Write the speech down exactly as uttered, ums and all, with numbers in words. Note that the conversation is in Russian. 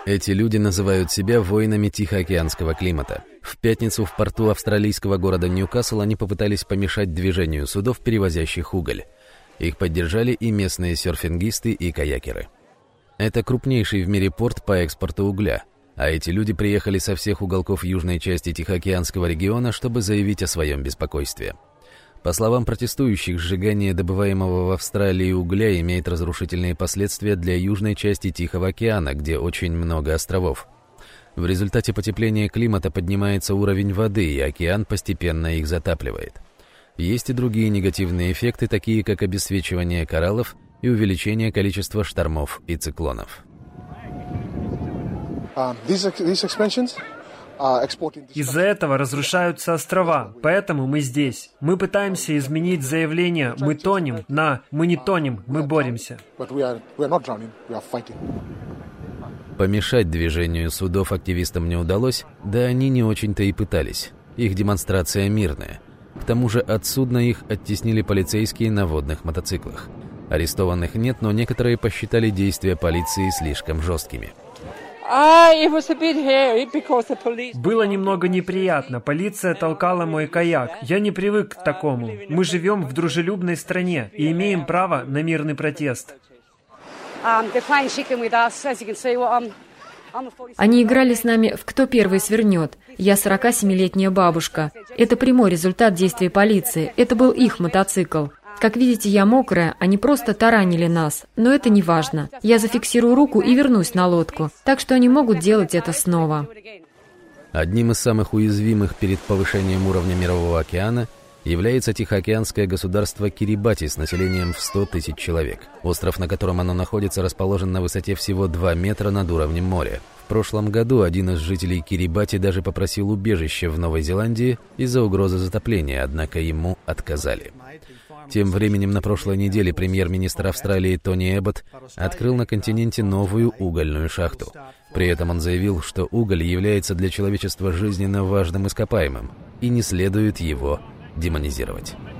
Эти люди называют себя воинами Тихоокеанского климата. В пятницу в порту австралийского города Ньюкасл они попытались помешать движению судов, перевозящих уголь. Их поддержали и местные серфингисты и каякеры. Это крупнейший в мире порт по экспорту угля, а эти люди приехали со всех уголков южной части Тихоокеанского региона, чтобы заявить о своем беспокойстве. По словам протестующих, сжигание добываемого в Австралии угля имеет разрушительные последствия для южной части Тихого океана, где очень много островов. В результате потепления климата поднимается уровень воды, и океан постепенно их затапливает. Есть и другие негативные эффекты, такие как обесцвечивание кораллов и увеличение количества штормов и циклонов. Из-за этого разрушаются острова, поэтому мы здесь. Мы пытаемся изменить заявление «мы тонем» на «мы не тонем, мы боремся». Помешать движению судов активистам не удалось, да они не очень-то и пытались. Их демонстрация мирная. К тому же от судна их оттеснили полицейские на водных мотоциклах. Арестованных нет, но некоторые посчитали действия полиции слишком жесткими. Было немного неприятно. Полиция толкала мой каяк. Я не привык к такому. Мы живем в дружелюбной стране и имеем право на мирный протест. Они играли с нами в «Кто первый свернет». Я сорокасемилетняя бабушка. Это прямой результат действий полиции. Это был их мотоцикл. Как видите, я мокрая, они просто таранили нас. Но это не важно. Я зафиксирую руку и вернусь на лодку. Так что они могут делать это снова. Одним из самых уязвимых перед повышением уровня Мирового океана является тихоокеанское государство Кирибати с населением в сто тысяч человек. Остров, на котором оно находится, расположен на высоте всего два метра над уровнем моря. В прошлом году один из жителей Кирибати даже попросил убежище в Новой Зеландии из-за угрозы затопления, однако ему отказали. Тем временем на прошлой неделе премьер-министр Австралии Тони Эбботт открыл на континенте новую угольную шахту. При этом он заявил, что уголь является для человечества жизненно важным ископаемым и не следует его демонизировать.